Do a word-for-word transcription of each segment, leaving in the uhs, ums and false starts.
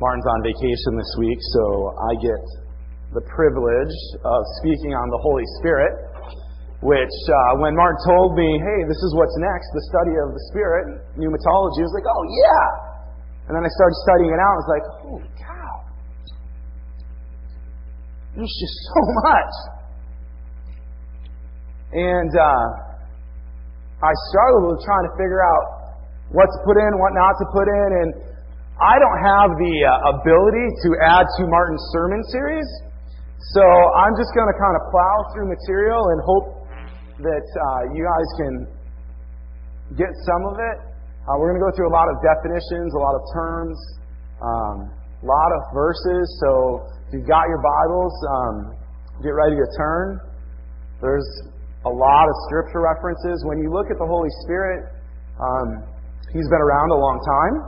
Martin's on vacation this week, so I get the privilege of speaking on the Holy Spirit, which uh, when Martin told me, hey, this is what's next, the study of the Spirit, pneumatology, I was like, oh yeah! And then I started studying it out, and I was like, holy cow. There's just so much. And uh, I struggled with trying to figure out what to put in, what not to put in, and I don't have the uh, ability to add to Martin's sermon series, so I'm just going to kind of plow through material and hope that uh, you guys can get some of it. Uh, we're going to go through a lot of definitions, a lot of terms, um, a lot of verses, so if you've got your Bibles, um, get ready to turn. There's a lot of scripture references. When you look at the Holy Spirit, um, He's been around a long time.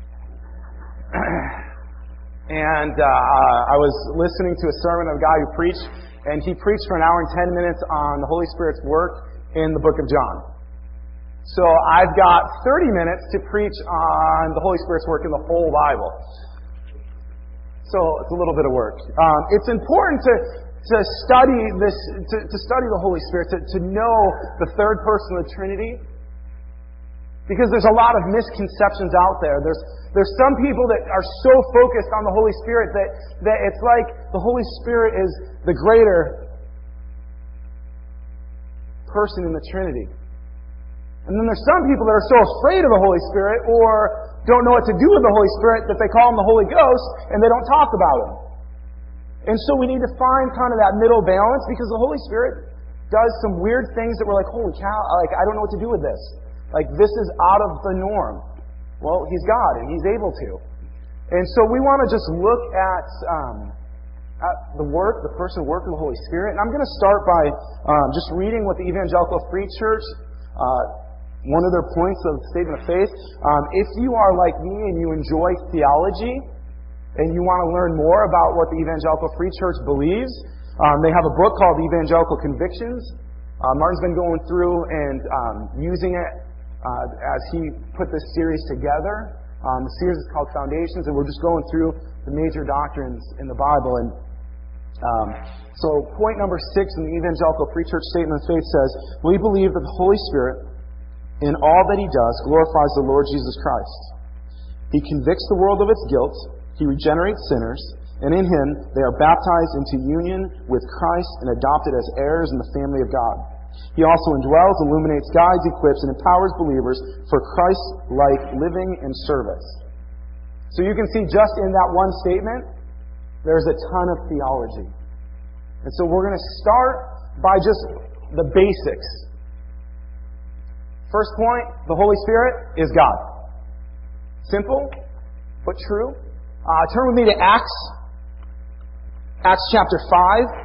And uh, I was listening to a sermon of a guy who preached, and he preached for an hour and ten minutes on the Holy Spirit's work in the book of John. So I've got thirty minutes to preach on the Holy Spirit's work in the whole Bible. So it's a little bit of work. Um, it's important to to study this, to, to study the Holy Spirit, to, to know the third person of the Trinity. Because there's a lot of misconceptions out there. There's there's some people that are so focused on the Holy Spirit that, that it's like the Holy Spirit is the greater person in the Trinity. And then there's some people that are so afraid of the Holy Spirit or don't know what to do with the Holy Spirit that they call Him the Holy Ghost and they don't talk about Him. And so we need to find kind of that middle balance because the Holy Spirit does some weird things that we're like, holy cow, like I don't know what to do with this. Like, this is out of the norm. Well, He's God, and He's able to. And so we want to just look at, um, at the work, the person work of the Holy Spirit. And I'm going to start by um, just reading what the Evangelical Free Church, uh, one of their points of the statement of faith. Um, if you are like me and you enjoy theology, and you want to learn more about what the Evangelical Free Church believes, um, they have a book called Evangelical Convictions. Uh, Martin's been going through and um, using it Uh, as he put this series together. Um, the series is called Foundations, and we're just going through the major doctrines in the Bible. And um, so point number six in the Evangelical Free Church Statement of Faith says, we believe that the Holy Spirit, in all that He does, glorifies the Lord Jesus Christ. He convicts the world of its guilt, He regenerates sinners, and in Him they are baptized into union with Christ and adopted as heirs in the family of God. He also indwells, illuminates, guides, equips, and empowers believers for Christ-like living and service. So you can see just in that one statement, there's a ton of theology. And so we're going to start by just the basics. First point, the Holy Spirit is God. Simple, but true. Uh, turn with me to Acts. Acts chapter five.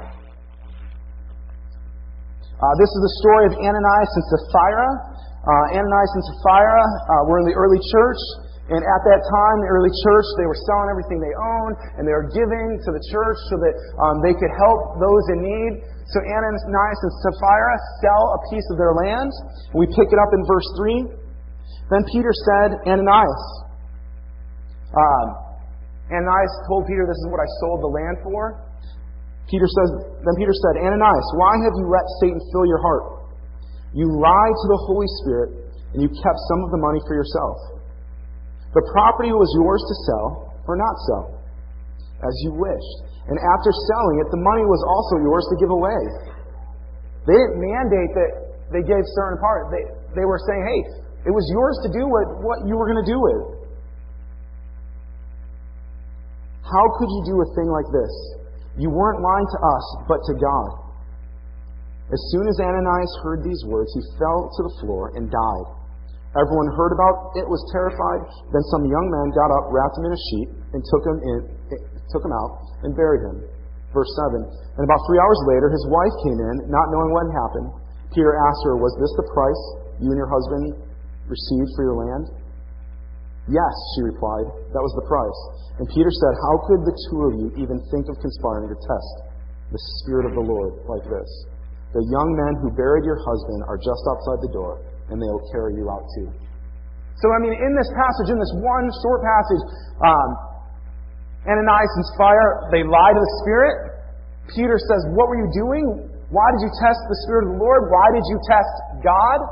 Uh, this is the story of Ananias and Sapphira. Uh, Ananias and Sapphira uh, were in the early church, and at that time, the early church, they were selling everything they owned, and they were giving to the church so that um, they could help those in need. So Ananias and Sapphira sell a piece of their land. We pick it up in verse three. Then Peter said, Ananias. Um, Ananias told Peter, this is what I sold the land for. Peter says, then Peter said, Ananias, why have you let Satan fill your heart? You lied to the Holy Spirit, and you kept some of the money for yourself. The property was yours to sell or not sell, as you wished. And after selling it, the money was also yours to give away. They didn't mandate that they gave certain part. They, they were saying, hey, it was yours to do what, what you were going to do with. How could you do a thing like this? You weren't lying to us, but to God. As soon as Ananias heard these words, he fell to the floor and died. Everyone heard about it, was terrified. Then some young man got up, wrapped him in a sheet, and took him in, took him out and buried him. Verse seven. And about three hours later, his wife came in, not knowing what had happened. Peter asked her, was this the price you and your husband received for your land? Yes, she replied, that was the price. And Peter said, how could the two of you even think of conspiring to test the Spirit of the Lord like this? The young men who buried your husband are just outside the door, and they will carry you out too. So, I mean, in this passage, in this one short passage, um, Ananias and Sapphira, they lie to the Spirit. Peter says, what were you doing? Why did you test the Spirit of the Lord? Why did you test God?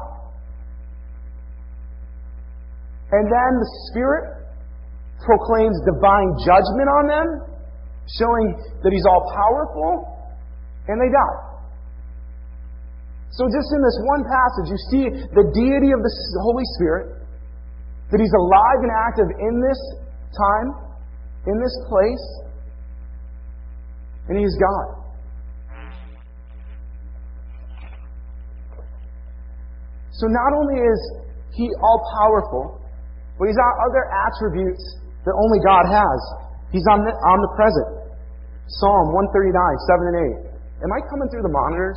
And then the Spirit proclaims divine judgment on them, showing that He's all-powerful, and they die. So just in this one passage, you see the deity of the Holy Spirit, that He's alive and active in this time, in this place, and He's God. So not only is He all-powerful, but He's got other attributes that only God has. He's omnipresent. Psalm one thirty-nine, seven and eight. Am I coming through the monitors?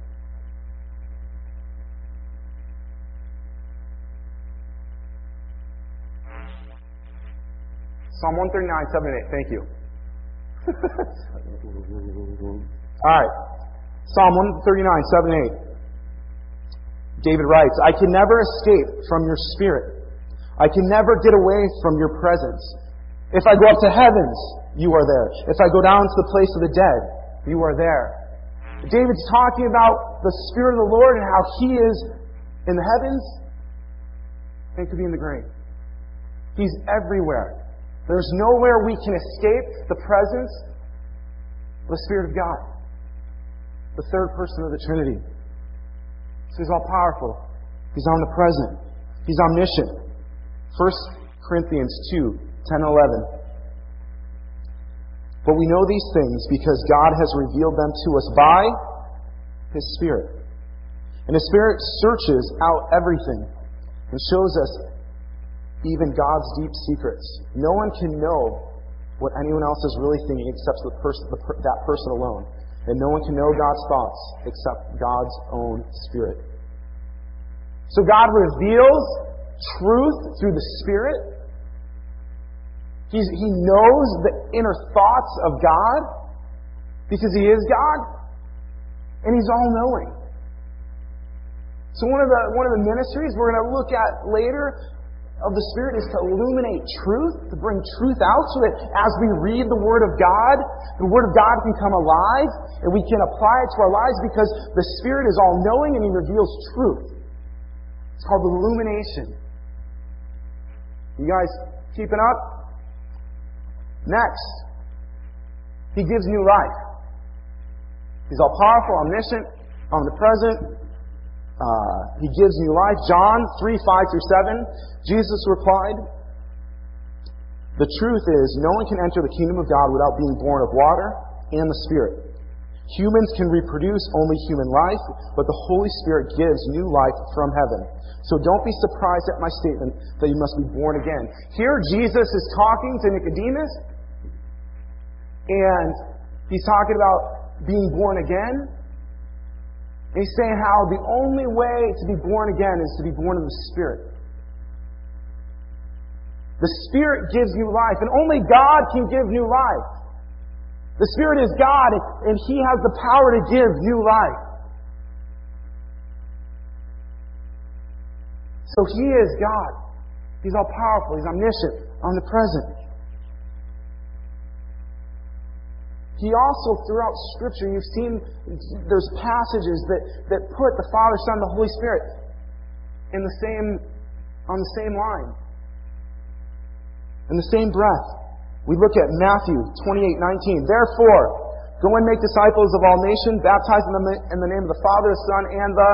Psalm one thirty-nine, seven and eight. Thank you. Alright. Psalm one thirty-nine, seven and eight. David writes, I can never escape from your Spirit. I can never get away from your presence. If I go up to heavens, you are there. If I go down to the place of the dead, you are there. David's talking about the Spirit of the Lord and how He is in the heavens, and it could be in the grave. He's everywhere. There's nowhere we can escape the presence of the Spirit of God, the third person of the Trinity. So He's all-powerful. He's omnipresent. He's omniscient. First Corinthians two, ten and eleven. But we know these things because God has revealed them to us by His Spirit. And His Spirit searches out everything and shows us even God's deep secrets. No one can know what anyone else is really thinking except the person, the, that person alone. And no one can know God's thoughts except God's own Spirit. So God reveals truth through the Spirit. He's, he knows the inner thoughts of God because He is God. And He's all-knowing. So one of the one of the ministries we're going to look at later of the Spirit is to illuminate truth, to bring truth out so that as we read the Word of God, the Word of God can come alive and we can apply it to our lives because the Spirit is all-knowing and He reveals truth. It's called illumination. You guys keeping up? Next, He gives new life. He's all-powerful, omniscient, omnipresent. Uh, he gives new life. John three, five through seven. Jesus replied, the truth is, no one can enter the kingdom of God without being born of water and the Spirit. Humans can reproduce only human life, but the Holy Spirit gives new life from heaven. So don't be surprised at my statement that you must be born again. Here Jesus is talking to Nicodemus, and He's talking about being born again. And He's saying how the only way to be born again is to be born of the Spirit. The Spirit gives new life, and only God can give new life. The Spirit is God, and He has the power to give new life. So He is God. He's all-powerful. He's omniscient, omnipresent. He also, throughout Scripture, you've seen there's passages that, that put the Father, Son, and the Holy Spirit in the same, on the same line. In the same breath. We look at Matthew twenty-eight nineteen. Therefore, go and make disciples of all nations, baptizing them in the name of the Father, the Son, and the...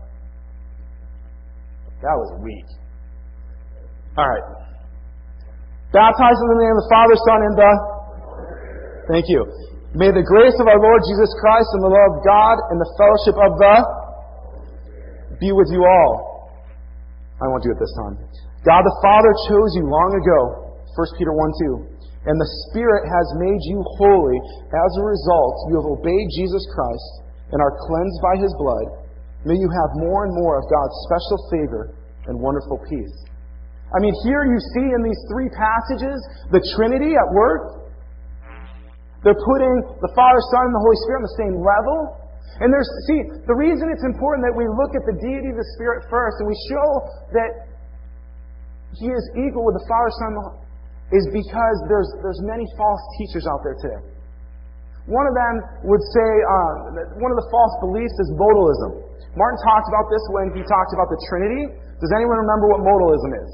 That was weak. Alright. Baptizing them in the name of the Father, Son, and the... Thank you. May the grace of our Lord Jesus Christ and the love of God and the fellowship of the be with you all. I won't do it this time. God the Father chose you long ago, First Peter one two, and the Spirit has made you holy. As a result, you have obeyed Jesus Christ and are cleansed by His blood. May you have more and more of God's special favor and wonderful peace. I mean, here you see in these three passages the Trinity at work. They're putting the Father, Son, and the Holy Spirit on the same level. And there's, see, the reason it's important that we look at the deity of the Spirit first, and we show that He is equal with the Father, Son, is because there's, there's many false teachers out there today. One of them would say, uh, that one of the false beliefs is modalism. Martin talked about this when he talked about the Trinity. Does anyone remember what modalism is?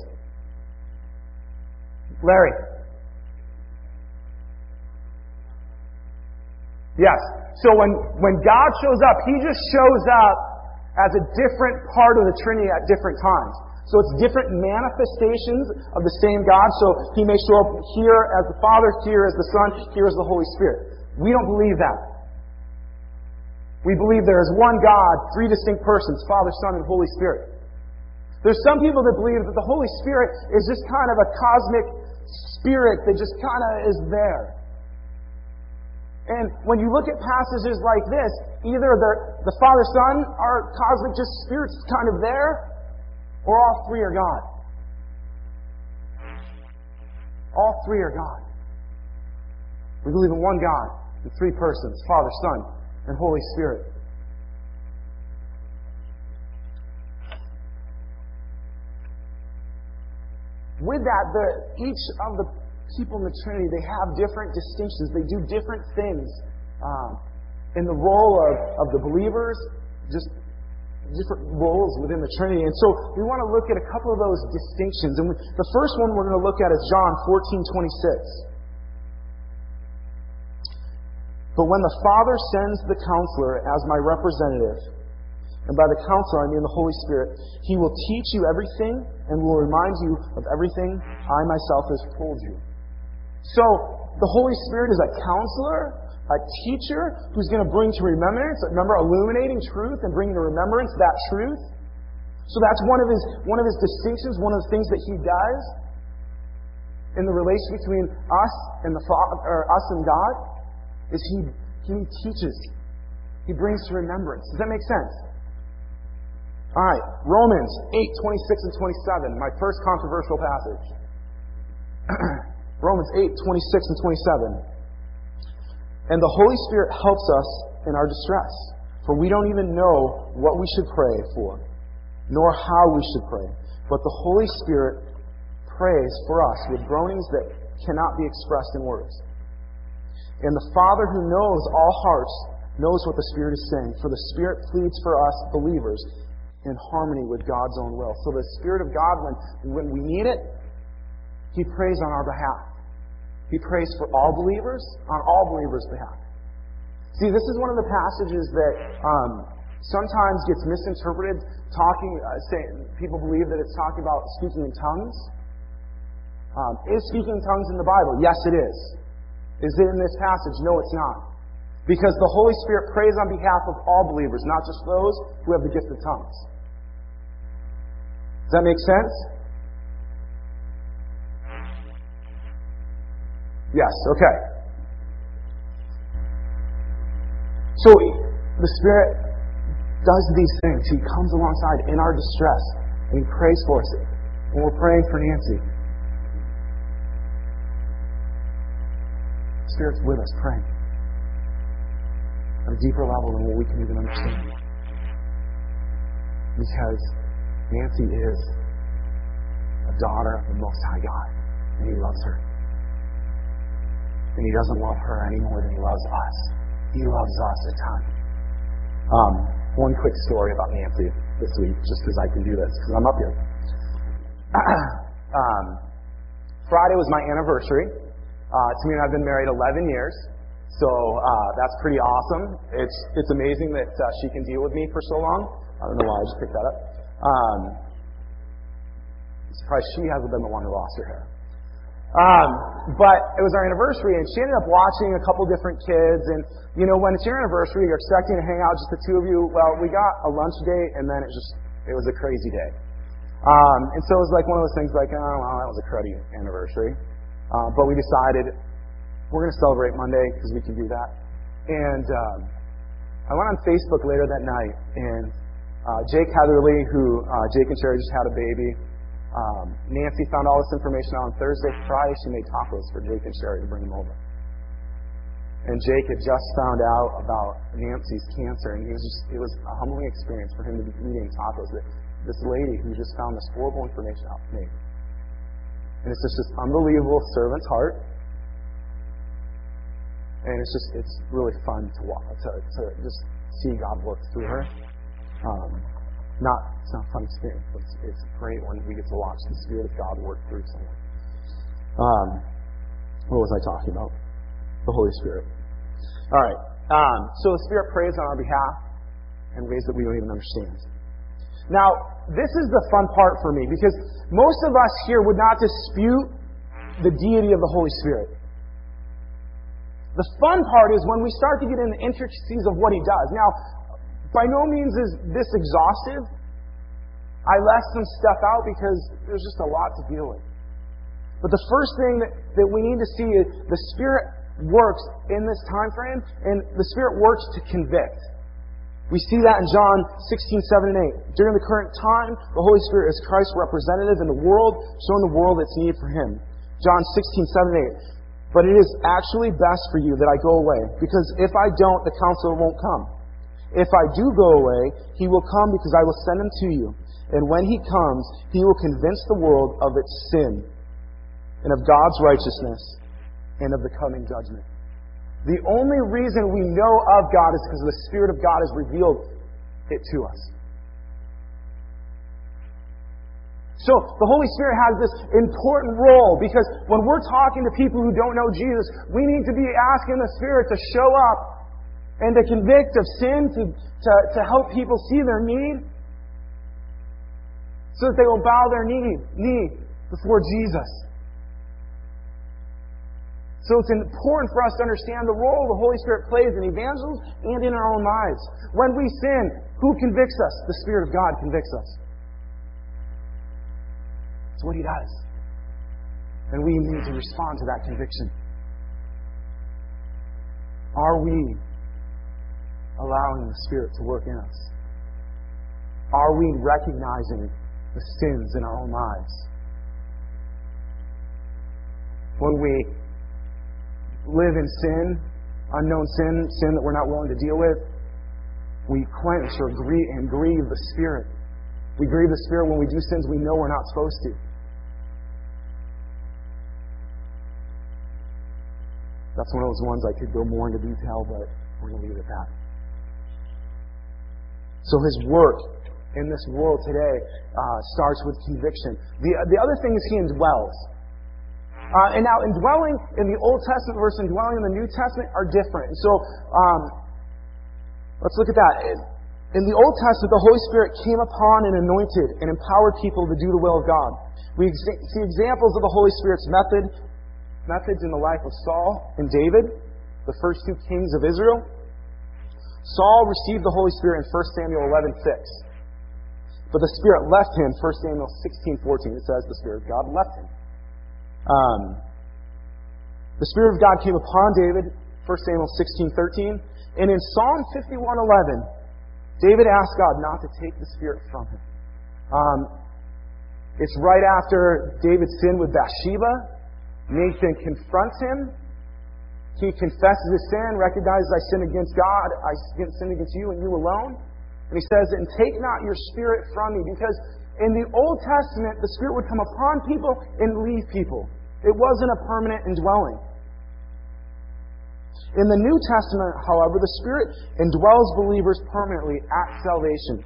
Larry? Yes. So when, when God shows up, He just shows up as a different part of the Trinity at different times. So it's different manifestations of the same God. So He may show up here as the Father, here as the Son, here as the Holy Spirit. We don't believe that. We believe there is one God, three distinct persons, Father, Son, and Holy Spirit. There's some people that believe that the Holy Spirit is just kind of a cosmic spirit that just kind of is there. And when you look at passages like this, either the Father, Son are cosmic just spirits kind of there, or all three are God. All three are God. We believe in one God, in three persons, Father, Son, and Holy Spirit. With that, the, each of the people in the Trinity, they have different distinctions. They do different things um, in the role of, of the believers, just different roles within the Trinity. And so we want to look at a couple of those distinctions. And we, the first one we're going to look at is John fourteen twenty-six. But when the Father sends the Counselor as my representative, and by the Counselor I mean the Holy Spirit, He will teach you everything and will remind you of everything I myself have told you. So, the Holy Spirit is a counselor, a teacher who's going to bring to remembrance, remember, illuminating truth and bringing to remembrance that truth. So that's one of his one of his distinctions, one of the things that He does in the relation between us and the Father, or us and God, is He He teaches. He brings to remembrance. Does that make sense? All right, Romans eight twenty-six and twenty-seven, my first controversial passage. Romans eight twenty-six and twenty-seven. And the Holy Spirit helps us in our distress, for we don't even know what we should pray for, nor how we should pray. But the Holy Spirit prays for us with groanings that cannot be expressed in words. And the Father who knows all hearts knows what the Spirit is saying, for the Spirit pleads for us believers in harmony with God's own will. So the Spirit of God, when, when we need it, He prays on our behalf. He prays for all believers, on all believers' behalf. See, this is one of the passages that um, sometimes gets misinterpreted. Talking, uh, saying, people believe that it's talking about speaking in tongues. Um, is speaking in tongues in the Bible? Yes, it is. Is it in this passage? No, it's not. Because the Holy Spirit prays on behalf of all believers, not just those who have the gift of tongues. Does that make sense? Yes, okay. So the Spirit does these things. He comes alongside in our distress, and He prays for us. And we're praying for Nancy. The Spirit's with us, praying on a deeper level than what we can even understand. Because Nancy is a daughter of the Most High God, and He loves her. And He doesn't love her any more than He loves us. He loves us a ton. Um, one quick story about Nancy this week, just because I can do this, because I'm up here. um, Friday was my anniversary. Uh, Tamir and I have been married eleven years. So uh, that's pretty awesome. It's it's amazing that uh, she can deal with me for so long. I don't know why I just picked that up. Um, I'm surprised she hasn't been the one who lost her hair. Um, but it was our anniversary, and she ended up watching a couple different kids. And you know, when it's your anniversary, you're expecting to hang out just the two of you. Well, we got a lunch date, and then it just it was a crazy day. Um, and so it was like one of those things, like, oh well, that was a cruddy anniversary. Uh, but we decided we're going to celebrate Monday because we can do that. And um, I went on Facebook later that night, and uh, Jake Heatherly, who uh, Jake and Sherry just had a baby. Um, Nancy found all this information out on Thursday. Friday, she made tacos for Jake and Sherry to bring them over. And Jake had just found out about Nancy's cancer, and it was just, it was a humbling experience for him to be eating tacos that this lady who just found this horrible information out made. And it's just this unbelievable servant's heart. And it's just, it's really fun to walk, to, to just see God work through her. Um, not, it's not a fun experience, but it's, it's great when we get to watch the Spirit of God work through someone. Um, what was I talking about? The Holy Spirit. All right. Um, so the Spirit prays on our behalf in ways that we don't even understand. Now, this is the fun part for me, because most of us here would not dispute the deity of the Holy Spirit. The fun part is when we start to get into the intricacies of what He does. Now, by no means is this exhaustive. I left some stuff out because there's just a lot to deal with. But the first thing that, that we need to see is the Spirit works in this time frame, and the Spirit works to convict. We see that in John sixteen, seven, and eight. During the current time, the Holy Spirit is Christ's representative in the world, showing the world its need for Him. John sixteen, seven, and eight. But it is actually best for you that I go away, because if I don't, the Counselor won't come. If I do go away, He will come because I will send Him to you. And when He comes, He will convince the world of its sin and of God's righteousness and of the coming judgment. The only reason we know of God is because the Spirit of God has revealed it to us. So the Holy Spirit has this important role, because when we're talking to people who don't know Jesus, we need to be asking the Spirit to show up and to convict of sin, to, to, to help people see their need, so that they will bow their knee, knee before Jesus. So it's important for us to understand the role the Holy Spirit plays in evangelism and in our own lives. When we sin, who convicts us? The Spirit of God convicts us. It's what He does. And we need to respond to that conviction. Are we allowing the Spirit to work in us? Are we recognizing the sins in our own lives? When we live in sin, unknown sin, sin that we're not willing to deal with, we quench or grieve and grieve the Spirit. We grieve the Spirit when we do sins we know we're not supposed to. That's one of those ones I could go more into detail, but we're going to leave it at that. So His work in this world today uh, starts with conviction. The, the other thing is He indwells. Uh, and now, indwelling in the Old Testament versus indwelling in the New Testament are different. And so, um, let's look at that. In the Old Testament, the Holy Spirit came upon and anointed and empowered people to do the will of God. We ex- see examples of the Holy Spirit's method, methods in the life of Saul and David, the first two kings of Israel. Saul received the Holy Spirit in First Samuel eleven six. But the Spirit left him, First Samuel sixteen fourteen. It says the Spirit of God left him. Um, the Spirit of God came upon David, First Samuel sixteen thirteen. And in Psalm fifty-one eleven, David asked God not to take the Spirit from him. Um, it's right after David sinned with Bathsheba. Nathan confronts him. He confesses his sin, recognizes, I sinned against God, I sinned against you and you alone. And he says, and take not your Spirit from me. Because in the Old Testament, the Spirit would come upon people and leave people. It wasn't a permanent indwelling. In the New Testament, however, the Spirit indwells believers permanently at salvation.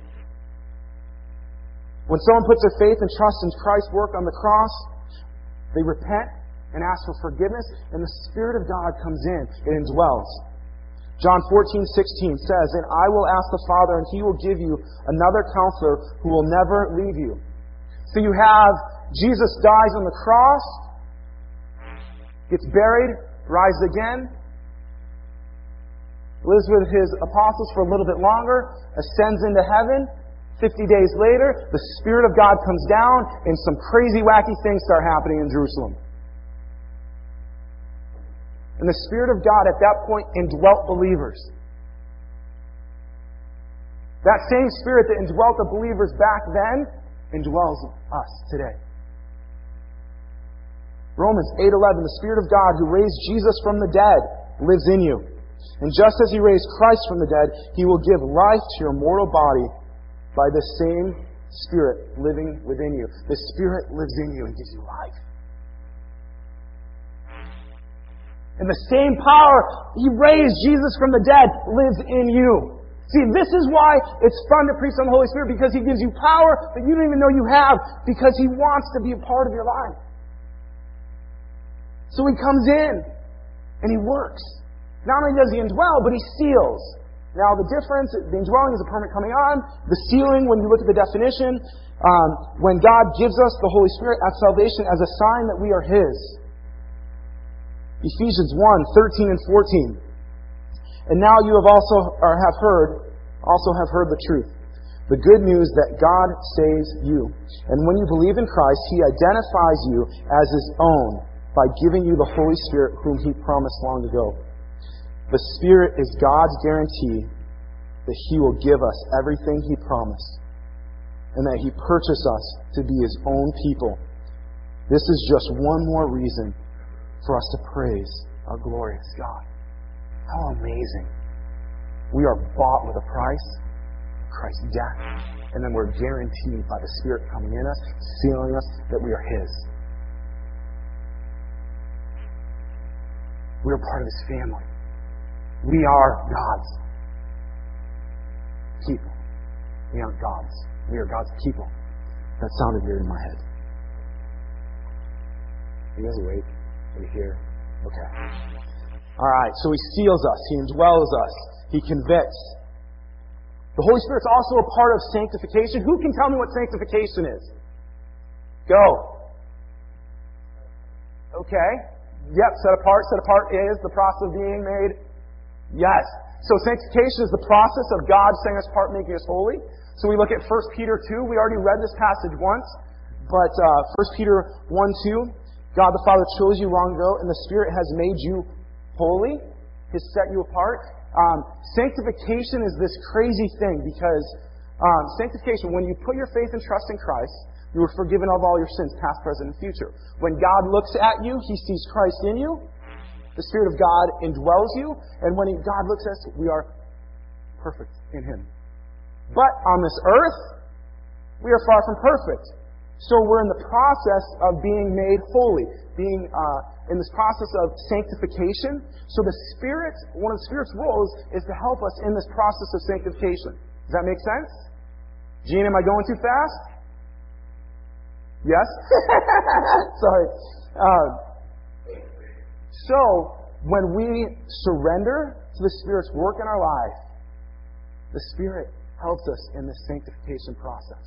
When someone puts their faith and trust in Christ's work on the cross, they repent and ask for forgiveness, and the Spirit of God comes in and indwells. John fourteen sixteen says, and I will ask the Father, and He will give you another Counselor who will never leave you. So you have Jesus dies on the cross, gets buried, rises again, lives with His apostles for a little bit longer, ascends into heaven. Fifty days later, the Spirit of God comes down, and some crazy, wacky things start happening in Jerusalem. And the Spirit of God at that point indwelt believers. That same Spirit that indwelt the believers back then indwells us today. Romans eight eleven, the Spirit of God who raised Jesus from the dead lives in you. And just as He raised Christ from the dead, He will give life to your mortal body by the same Spirit living within you. The Spirit lives in you and gives you life. And the same power He raised Jesus from the dead lives in you. See, this is why it's fun to preach on the Holy Spirit, because He gives you power that you don't even know you have, because He wants to be a part of your life. So He comes in and He works. Not only does He indwell, but He seals. Now the difference, the indwelling is a permanent coming on. The sealing, when you look at the definition, um, when God gives us the Holy Spirit at salvation as a sign that we are His. Ephesians one, thirteen and fourteen. And now you have also, or have heard, also have heard the truth. The good news that God saves you. And when you believe in Christ, He identifies you as His own by giving you the Holy Spirit whom He promised long ago. The Spirit is God's guarantee that He will give us everything He promised and that He purchased us to be His own people. This is just one more reason for us to praise our glorious God. How amazing. We are bought with a price, Christ's death, and then we're guaranteed by the Spirit coming in us, sealing us, that we are His. We are part of His family. We are God's people. We aren't God's. We are God's people. That sounded weird in my head. Are you guys awake? Are you here? Okay. Alright, so He seals us. He indwells us. He convicts. The Holy Spirit's also a part of sanctification. Who can tell me what sanctification is? Go. Okay. Yep, set apart. Set apart is the process of being made. Yes. So sanctification is the process of God setting us apart, making us holy. So we look at First Peter two. We already read this passage once. But uh, First Peter one two. God the Father chose you long ago, and the Spirit has made you holy. Has set you apart. Um, sanctification is this crazy thing because um, sanctification, when you put your faith and trust in Christ, you are forgiven of all your sins, past, present, and future. When God looks at you, He sees Christ in you. The Spirit of God indwells you. And when he, God looks at us, we are perfect in Him. But on this earth, we are far from perfect. So we're in the process of being made holy, being uh, in this process of sanctification. So the Spirit, one of the Spirit's roles is to help us in this process of sanctification. Does that make sense? Gene, am I going too fast? Yes? Sorry. Uh, so when we surrender to the Spirit's work in our life, the Spirit helps us in this sanctification process.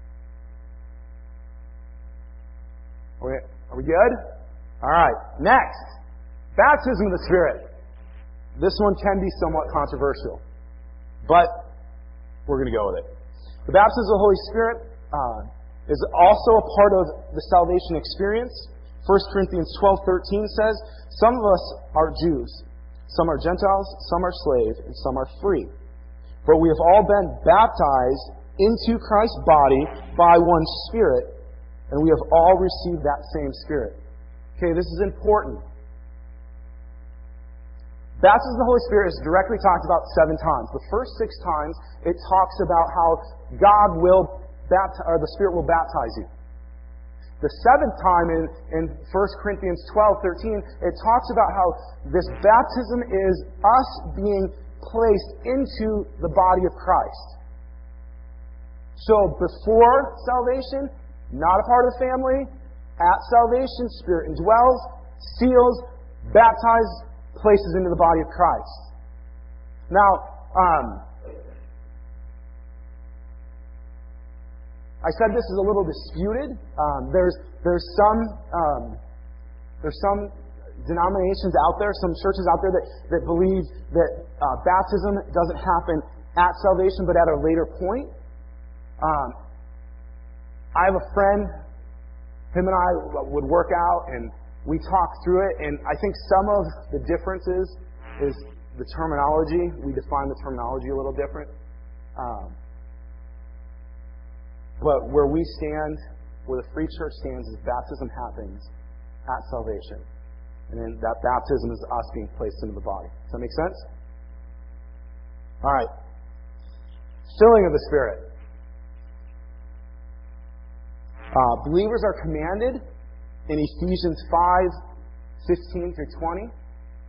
Are we, are we good? All right. Next, baptism of the Spirit. This one can be somewhat controversial, but we're going to go with it. The baptism of the Holy Spirit uh, is also a part of the salvation experience. First Corinthians twelve thirteen says, "Some of us are Jews, some are Gentiles, some are slaves, and some are free. But we have all been baptized into Christ's body by one Spirit, and we have all received that same Spirit." Okay, this is important. Baptism of the Holy Spirit is directly talked about seven times. The first six times, it talks about how God will baptize, or the Spirit will baptize you. The seventh time in, in First Corinthians twelve thirteen, it talks about how this baptism is us being placed into the body of Christ. So before salvation, not a part of the family. At salvation, Spirit indwells, seals, baptizes, places into the body of Christ. Now, um, I said this is a little disputed. Um, there's there's some um, there's some denominations out there, some churches out there that, that believe that uh, baptism doesn't happen at salvation, but at a later point. Um, I have a friend, him and I would work out and we talk through it, and I think some of the differences is the terminology. We define the terminology a little different. Um, but where we stand, where the Free Church stands, is baptism happens at salvation. And then that baptism is us being placed into the body. Does that make sense? All right. Filling of the Spirit. Uh, believers are commanded in Ephesians five fifteen through twenty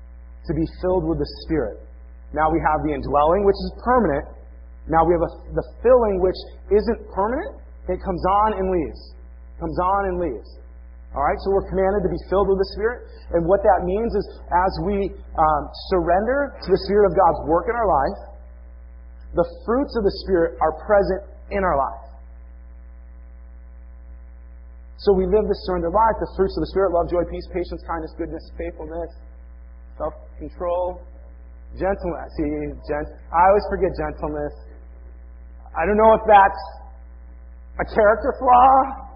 to be filled with the Spirit. Now we have the indwelling, which is permanent. Now we have a, the filling, which isn't permanent. It comes on and leaves. Comes on and leaves. All right, so we're commanded to be filled with the Spirit. And what that means is as we um, surrender to the Spirit of God's work in our life, the fruits of the Spirit are present in our life. So we live this surrendered life, the fruits of the Spirit, love, joy, peace, patience, kindness, goodness, faithfulness, self-control, gentleness. See, gent- I always forget gentleness. I don't know if that's a character flaw.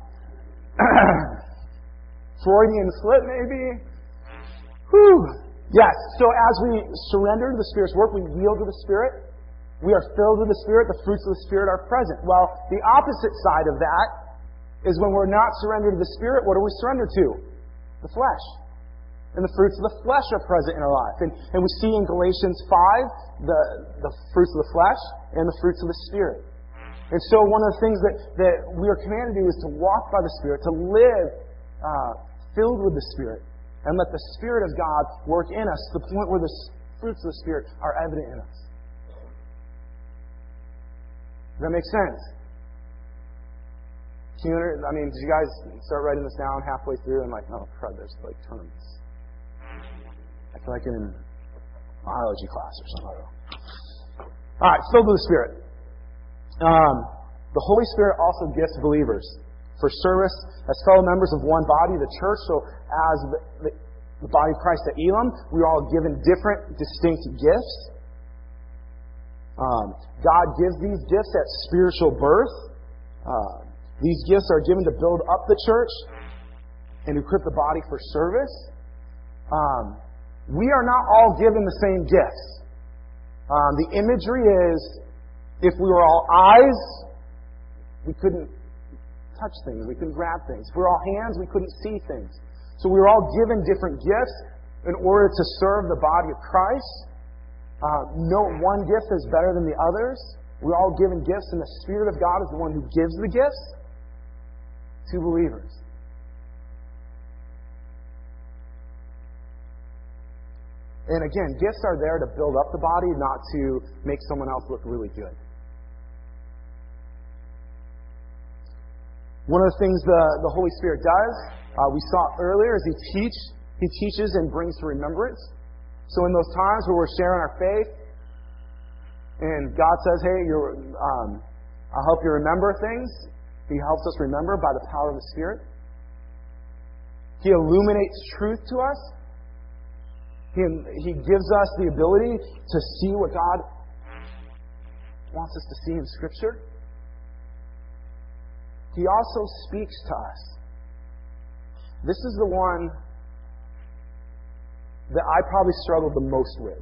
Freudian slip, maybe? Whew. Yes, so as we surrender to the Spirit's work, we yield to the Spirit. We are filled with the Spirit. The fruits of the Spirit are present. Well, the opposite side of that is when we're not surrendered to the Spirit, what do we surrender to? The flesh. And the fruits of the flesh are present in our life. And, and we see in Galatians five the, the fruits of the flesh and the fruits of the Spirit. And so one of the things that, that we are commanded to do is to walk by the Spirit, to live uh, filled with the Spirit, and let the Spirit of God work in us to the point where the fruits of the Spirit are evident in us. Does that make sense? Can you, I mean, did you guys start writing this down halfway through and like, oh crud, there's like terms. I feel like in biology class or something. All right, filled with the Spirit. Um, the Holy Spirit also gifts believers for service as fellow members of one body, the church. So as the, the, the body of Christ at Elam, we are all given different, distinct gifts. Um, God gives these gifts at spiritual birth. Uh, these gifts are given to build up the church and equip the body for service. Um, we are not all given the same gifts. Um, the imagery is, if we were all eyes, we couldn't touch things. We couldn't grab things. If we were all hands, we couldn't see things. So we were all given different gifts in order to serve the body of Christ. Uh, no one gift is better than the others. We're all given gifts, and the Spirit of God is the one who gives the gifts to believers. And again, gifts are there to build up the body, not to make someone else look really good. One of the things the, the Holy Spirit does, uh, we saw earlier, is He teach, He teaches and brings to remembrance. So in those times where we're sharing our faith, and God says, hey, you're, um, I'll help you remember things, He helps us remember by the power of the Spirit. He illuminates truth to us. He, he gives us the ability to see what God wants us to see in Scripture. He also speaks to us. This is the one that I probably struggled the most with.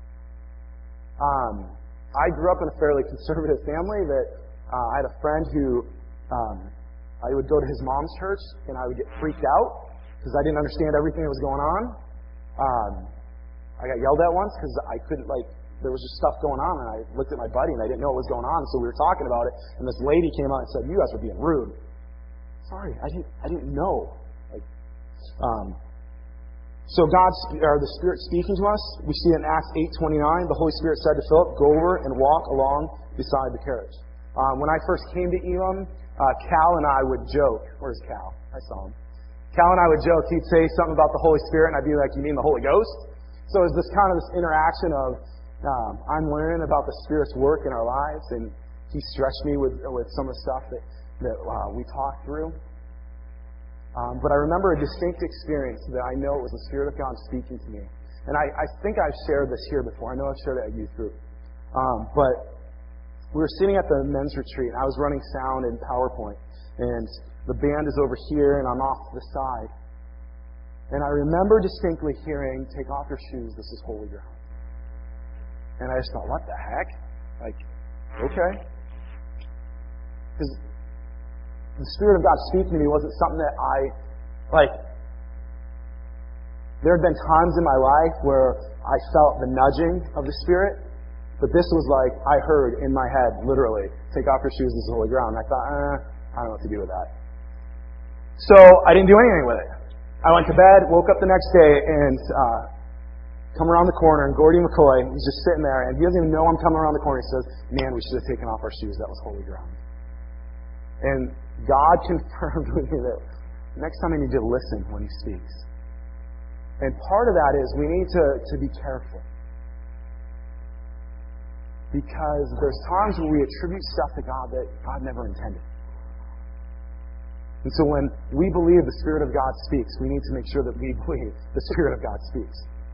Um, I grew up in a fairly conservative family that uh, I had a friend who um, I would go to his mom's church and I would get freaked out because I didn't understand everything that was going on. Um, I got yelled at once because I couldn't, like, there was just stuff going on, and I looked at my buddy and I didn't know what was going on, so we were talking about it, and this lady came out and said, you guys are being rude. Sorry, I didn't I didn't know. Like, um, so God, or the Spirit speaking to us, we see in Acts eight twenty-nine, the Holy Spirit said to Philip, go over and walk along beside the carriage. Um, when I first came to Elam, uh, Cal and I would joke. Where's Cal? I saw him. Cal and I would joke. He'd say something about the Holy Spirit, and I'd be like, you mean the Holy Ghost? So it was this kind of this interaction of, Um, I'm learning about the Spirit's work in our lives, and He stretched me with with some of the stuff that, that uh, we talked through. Um, but I remember a distinct experience that I know it was the Spirit of God speaking to me. And I, I think I've shared this here before. I know I've shared it at youth group. Um, but we were sitting at the men's retreat, and I was running sound in PowerPoint. And the band is over here, and I'm off to the side. And I remember distinctly hearing, take off your shoes, this is holy ground. And I just thought, what the heck? Like, okay. Because the Spirit of God speaking to me wasn't something that I, like, there had been times in my life where I felt the nudging of the Spirit, but this was like, I heard in my head, literally, take off your shoes, this is holy ground. And I thought, eh, I don't know what to do with that. So I didn't do anything with it. I went to bed, woke up the next day, and uh, come around the corner, and Gordy McCoy, he's just sitting there, and he doesn't even know I'm coming around the corner. He says, man, we should have taken off our shoes. That was holy ground. And God confirmed with me that next time I need to listen when He speaks. And part of that is we need to, to be careful. Because there's times where we attribute stuff to God that God never intended. And so when we believe the Spirit of God speaks, we need to make sure that we believe the Spirit of God speaks.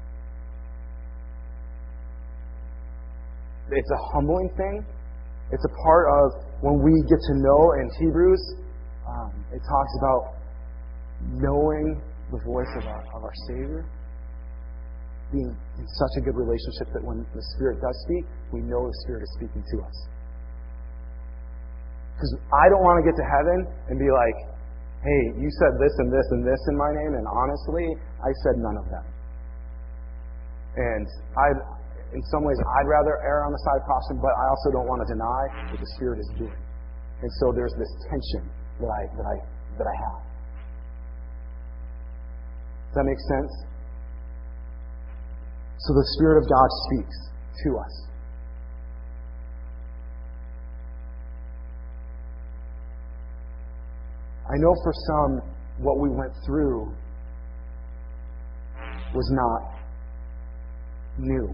It's a humbling thing. It's a part of when we get to know in Hebrews, um, it talks about knowing the voice of our, of our Savior. Being in such a good relationship that when the Spirit does speak, we know the Spirit is speaking to us. Because I don't want to get to heaven and be like, hey, you said this and this and this in my name, and honestly, I said none of them. And I, in some ways, I'd rather err on the side of caution, but I also don't want to deny what the Spirit is doing. And so there's this tension that I that I that I have. Does that make sense? So the Spirit of God speaks to us. I know for some, what we went through was not new.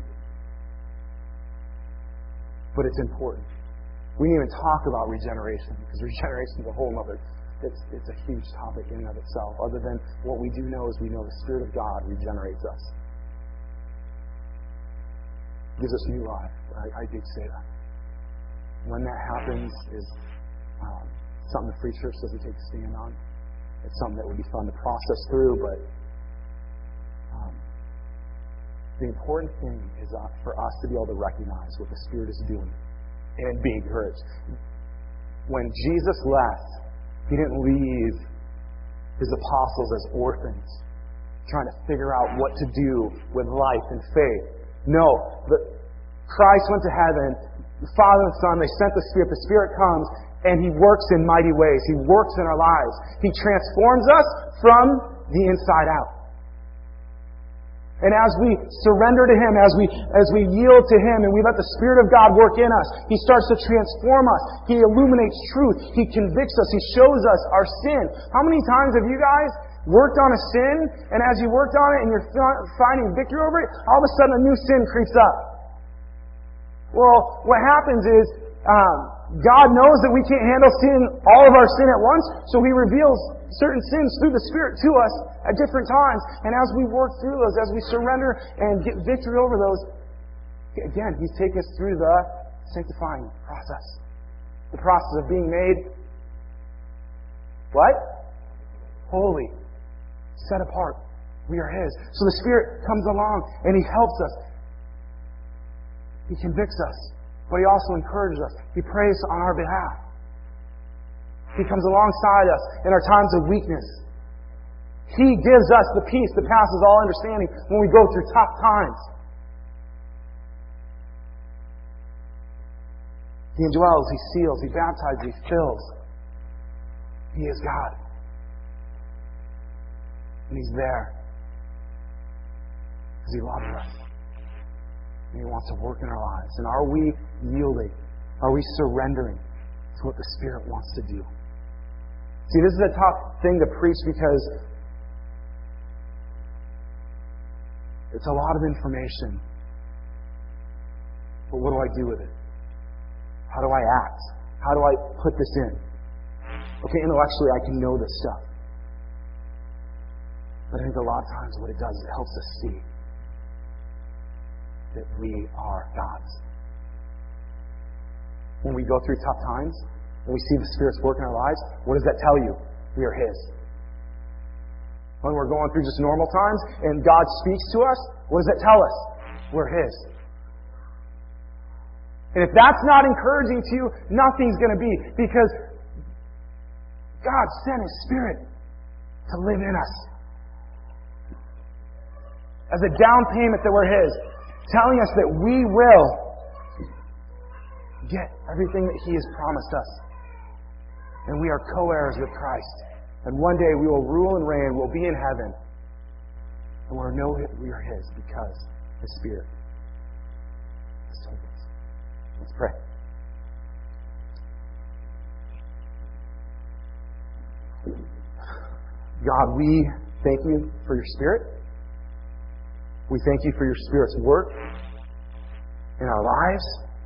But it's important. We didn't even talk about regeneration, because regeneration is a whole other, it's, it's a huge topic in and of itself. Other than what we do know is we know the Spirit of God regenerates us. Gives us new life. I, I did say that. When that happens is um, something the Free Church doesn't take a stand on. It's something that would be fun to process through, but um, the important thing is uh, for us to be able to recognize what the Spirit is doing and be encouraged. When Jesus left, He didn't leave His apostles as orphans, trying to figure out what to do with life and faith. No, the, Christ went to heaven, the Father and the Son, they sent the Spirit, the Spirit comes, and He works in mighty ways. He works in our lives. He transforms us from the inside out. And as we surrender to Him, as we as we yield to Him, and we let the Spirit of God work in us, He starts to transform us. He illuminates truth. He convicts us. He shows us our sin. How many times have you guys worked on a sin, and as you worked on it and you're finding victory over it, all of a sudden a new sin creeps up? Well, what happens is um, God knows that we can't handle sin, all of our sin at once, so He reveals certain sins through the Spirit to us at different times. And as we work through those, as we surrender and get victory over those, again, He's taken us through the sanctifying process. The process of being made, what? Holy. Set apart. We are His. So the Spirit comes along and He helps us. He convicts us. But He also encourages us. He prays on our behalf. He comes alongside us in our times of weakness. He gives us the peace that passes all understanding when we go through tough times. He indwells, He seals, He baptizes, He fills. He is God. And He's there. Because He loves us. And He wants to work in our lives. And are we yielding? Are we surrendering to what the Spirit wants to do? See, this is a tough thing to preach because it's a lot of information. But what do I do with it? How do I act? How do I put this in? Okay, intellectually I can know this stuff. But I think a lot of times what it does is it helps us see that we are God's. When we go through tough times, when we see the Spirit's work in our lives, what does that tell you? We are His. When we're going through just normal times and God speaks to us, what does that tell us? We're His. And if that's not encouraging to you, nothing's going to be. Because God sent His Spirit to live in us. As a down payment that we're His. Telling us that we will get everything that He has promised us. And we are co-heirs with Christ. And one day we will rule and reign. We'll be in heaven. And we'll know we are His because His Spirit has told us. Let's pray. God, we thank you for your Spirit. We thank you for your Spirit's work in our lives.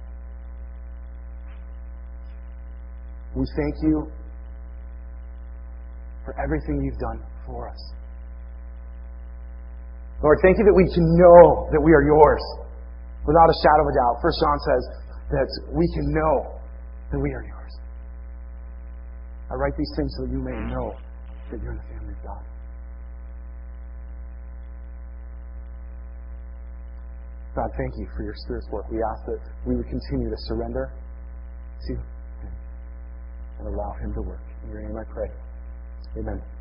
We thank you for everything you've done for us. Lord, thank you that we can know that we are yours without a shadow of a doubt. First John says that we can know that we are yours. I write these things so that you may know that you're in the family of God. God, thank you for your Spirit's work. We ask that we would continue to surrender to Him and allow Him to work. In your name I pray. Amen.